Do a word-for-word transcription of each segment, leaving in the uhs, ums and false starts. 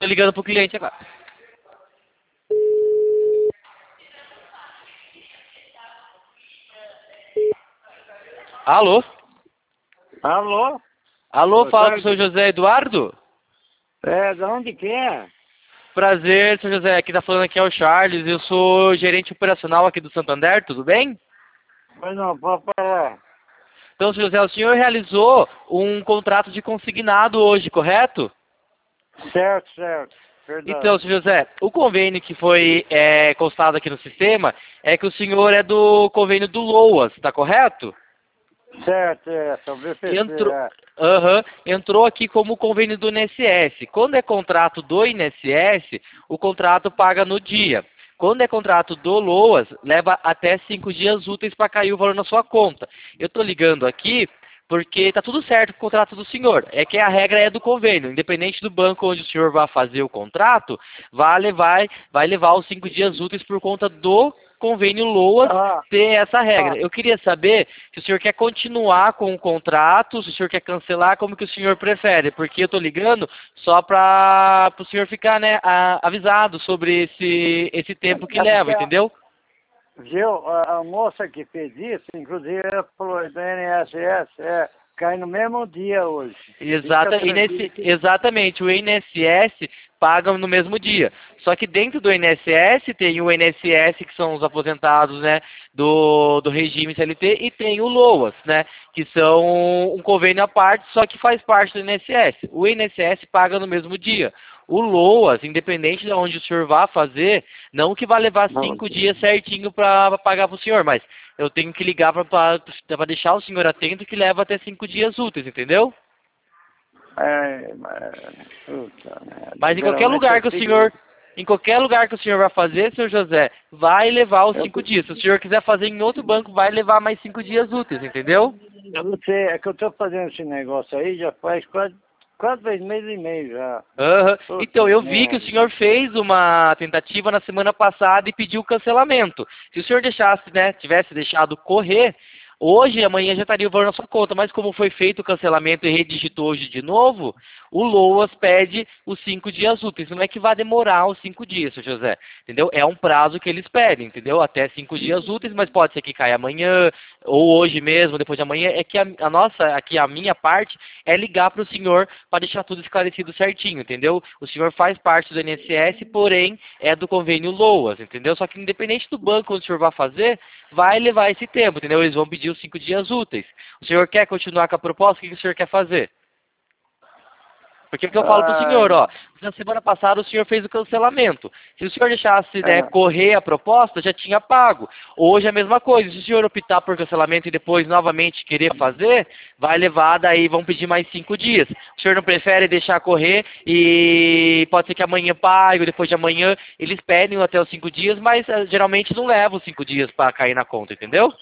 Tô ligando pro cliente agora. Alô? Alô? Alô, Boa fala com o tarde. senhor José Eduardo? É, de onde que é? Prazer, senhor José. Aqui tá falando aqui é o Charles. Eu sou gerente operacional aqui do Santander, tudo bem? Pois não, pode falar. Então, senhor José, o senhor realizou um contrato de consignado hoje, correto? Certo, certo. Então, Verdade. senhor José, o convênio que foi é, constado aqui no sistema é que o senhor é do convênio do LOAS, tá correto? Certo, é, sobre o P C, Entrou, é. aham, entrou aqui como convênio do I N S S. Quando é contrato do I N S S, o contrato paga no dia. Quando é contrato do LOAS, leva até cinco dias úteis para cair o valor na sua conta. Eu estou ligando aqui porque está tudo certo com o contrato do senhor. É que a regra é do convênio. Independente do banco onde o senhor vai fazer o contrato, vai levar, vai levar os cinco dias úteis por conta do convênio LOAS Ah, ter essa regra. ah, Eu queria saber se o senhor quer continuar com o contrato, se o senhor quer cancelar, como que o senhor prefere, porque eu estou ligando só para o senhor ficar, né, a- avisado sobre esse, esse tempo que é porque, leva, a- entendeu? viu, a, a moça que fez isso, inclusive, ela falou do I N S S, é, cai no mesmo dia hoje. Fica Exata, e tranquilo nesse, que... exatamente, o I N S S paga no mesmo dia. Só que dentro do I N S S tem o I N S S, que são os aposentados, né, do, do regime C L T, e tem o LOAS, né, que são um convênio à parte, só que faz parte do I N S S. O I N S S paga no mesmo dia. O LOAS, independente de onde o senhor vá fazer, não que vai levar Não, cinco dias certinho para pagar para o senhor, mas eu tenho que ligar para deixar o senhor atento que leva até cinco dias úteis, entendeu? é, mas, puta merda, Mas em qualquer geralmente lugar eu que o fico... senhor, em qualquer lugar que o senhor vai fazer, senhor José, vai levar os Eu, cinco dias. Se o senhor quiser fazer em outro banco, vai levar mais cinco dias úteis, entendeu? eu não sei, é que eu tô fazendo esse negócio aí já faz quase, quase dois meses e meio já. Aham. Puta Então, eu vi que o merda. senhor fez uma tentativa na semana passada e pediu cancelamento. Se o senhor deixasse, né, tivesse deixado correr, hoje e amanhã já estaria o valor na sua conta. Mas como foi feito o cancelamento e redigitou hoje de novo, o LOAS pede os cinco dias úteis. Não é que vai demorar os cinco dias, senhor José. Entendeu? É um prazo que eles pedem, entendeu? Até cinco dias úteis, mas pode ser que caia amanhã, ou hoje mesmo, depois de amanhã. É que a, a nossa, aqui a minha parte, é ligar para o senhor para deixar tudo esclarecido certinho, entendeu? O senhor faz parte do I N S S, porém é do convênio LOAS, entendeu? Só que independente do banco onde o senhor vai fazer, vai levar esse tempo, entendeu? Eles vão pedir os cinco dias úteis. O senhor quer continuar com a proposta? O que o senhor quer fazer? Porque o que eu falo pro senhor, Ai, ó, na semana passada o senhor fez o cancelamento. Se o senhor deixasse, né, é. correr a proposta, já tinha pago. Hoje é a mesma coisa. Se o senhor optar por cancelamento e depois novamente querer fazer, vai levar, daí vão pedir mais cinco dias. O senhor não prefere deixar correr e pode ser que amanhã pague, ou depois de amanhã eles pedem até os cinco dias, mas eh, geralmente não leva os cinco dias para cair na conta, entendeu?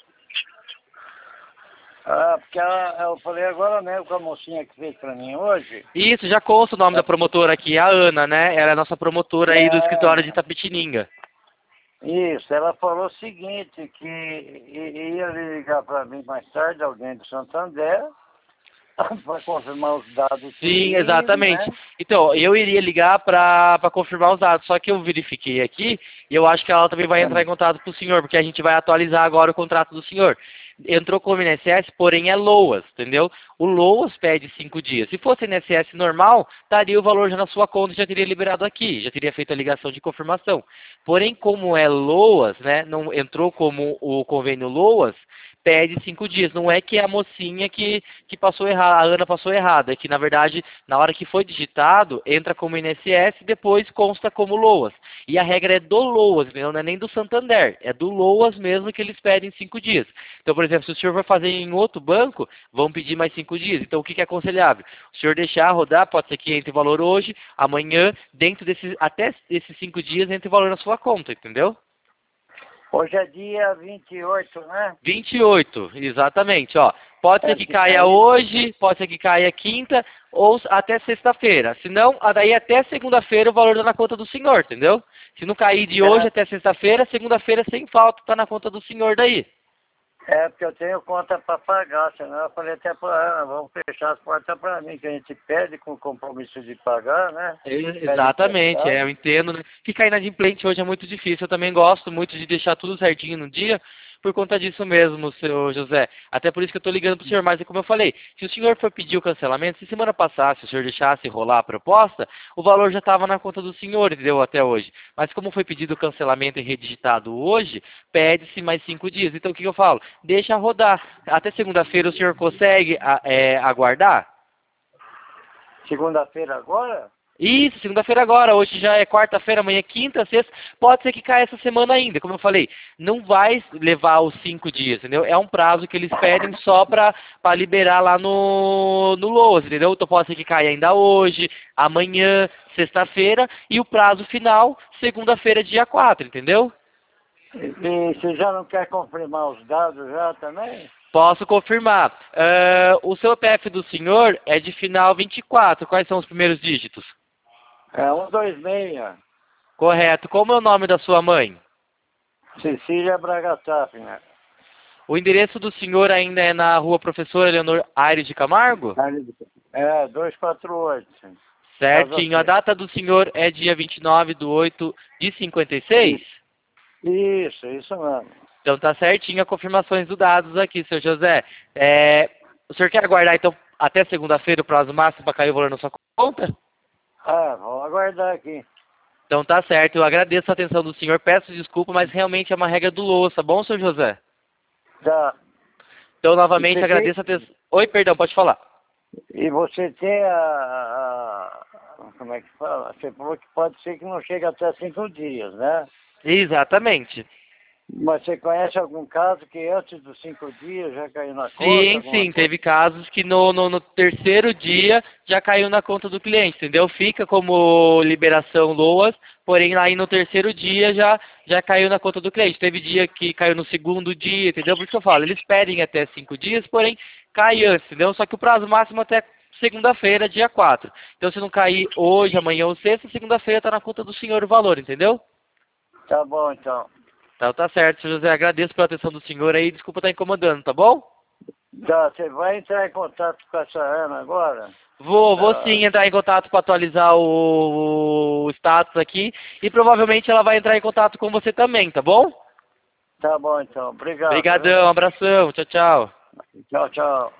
Ah, porque ela, eu falei agora mesmo com a mocinha que fez pra mim hoje. Isso, já consta o nome da promotora aqui, a Ana, né? Ela é a nossa promotora aí do escritório de É, Itapetininga. isso, ela falou o seguinte, que i- ia ligar pra mim mais tarde, alguém do Santander, para confirmar os dados Sim, tudinho, exatamente. né? Então, eu iria ligar para confirmar os dados, só que eu verifiquei aqui e eu acho que ela também vai entrar em contato com o senhor, porque a gente vai atualizar agora o contrato do senhor. Entrou como I N S S, porém é LOAS, entendeu? O LOAS pede cinco dias. Se fosse I N S S normal, estaria o valor já na sua conta e já teria liberado aqui, já teria feito a ligação de confirmação. Porém, como é LOAS, né, não entrou como o convênio LOAS, pede cinco dias. Não é que é a mocinha que, que passou errado, a Ana passou errado. É que, na verdade, na hora que foi digitado, entra como I N S S e depois consta como LOAS. E a regra é do LOAS, entendeu? Não é nem do Santander. É do LOAS mesmo que eles pedem cinco dias. Então, por exemplo, se o senhor for fazer em outro banco, vão pedir mais cinco dias. Então, o que, que é aconselhável? O senhor deixar rodar, pode ser que entre o valor hoje, amanhã, dentro desses, até esses cinco dias, entre o valor na sua conta, entendeu? Hoje é dia vinte e oito, né? vinte e oito, exatamente, ó. Pode ser É, que que caia aí, hoje, pode ser que caia quinta, ou s- até sexta-feira. Se não, a daí até segunda-feira o valor tá na conta do senhor, entendeu? Se não cair de hoje é, até sexta-feira, segunda-feira sem falta tá na conta do senhor daí. É, porque eu tenho conta para pagar, senão eu falei até para ela, vamos fechar as portas para mim, que a gente pede com compromisso de pagar, né? É, exatamente, é, eu entendo, né? Ficar inadimplente hoje é muito difícil. Eu também gosto muito de deixar tudo certinho no dia, por conta disso mesmo, seu José. Até por isso que eu estou ligando para o senhor, mas é como eu falei, se o senhor for pedir o cancelamento, se semana passada, se o senhor deixasse rolar a proposta, o valor já estava na conta do senhor, entendeu? Até hoje. Mas como foi pedido o cancelamento e redigitado hoje, pede-se mais cinco dias. Então o que, que eu falo? Deixa rodar. Até segunda-feira o senhor consegue a- é, aguardar? Segunda-feira agora? Isso, segunda-feira agora, hoje já é quarta-feira, amanhã é quinta, sexta, pode ser que caia essa semana ainda, como eu falei, não vai levar os cinco dias, entendeu? É um prazo que eles pedem só para liberar lá no, no Loas, entendeu? Então pode ser que caia ainda hoje, amanhã, sexta-feira, e o prazo final, segunda-feira, dia quatro, entendeu? E, e você já não quer confirmar os dados já também? Posso confirmar. Ah, o seu P F do senhor é de final vinte e quatro, quais são os primeiros dígitos? É um dois seis. Correto. Como é o nome da sua mãe? Cecília Braga Safner. O endereço do senhor ainda é na rua Professora Leonor Aires de Camargo? É, duzentos e quarenta e oito. Certinho. A Casa data do senhor é dia vinte e nove de oito de cinquenta e seis? Isso, isso mesmo. Então tá certinho as confirmações dos dados aqui, seu José. É, o senhor quer aguardar então até segunda-feira o prazo máximo para cair o valor na sua conta? Ah, vamos aguardar aqui. Então tá certo. Eu agradeço a atenção do senhor. Peço desculpa, mas realmente é uma regra do louça. Tá bom, seu José? Tá. Então, E novamente, você tem, agradeço a atenção. Oi, perdão, pode falar. e você tem a, a- como é que fala? Você falou que pode ser que não chegue até cinco dias, né? Exatamente. Mas você conhece algum caso que antes dos cinco dias já caiu na conta? Sim, Alguma sim, coisa? teve casos que no, no, no terceiro dia já caiu na conta do cliente, entendeu? Fica como liberação LOAS, porém aí no terceiro dia já, já caiu na conta do cliente. Teve dia que caiu no segundo dia, entendeu? Por isso que eu falo, eles pedem até cinco dias, porém cai antes, entendeu? Só que o prazo máximo é até segunda-feira, dia quatro. Então se não cair hoje, amanhã ou sexta, segunda-feira está na conta do senhor o valor, entendeu? Tá bom, então. Então tá certo, seu José, agradeço pela atenção do senhor aí, desculpa estar incomodando, tá bom? Tá, você vai entrar em contato com essa Ana agora? Vou, vou Tá, sim entrar em contato para atualizar o, o status aqui e provavelmente ela vai entrar em contato com você também, tá bom? tá bom, então. Obrigado, viu? Obrigadão, abração, tchau, tchau. Tchau, tchau.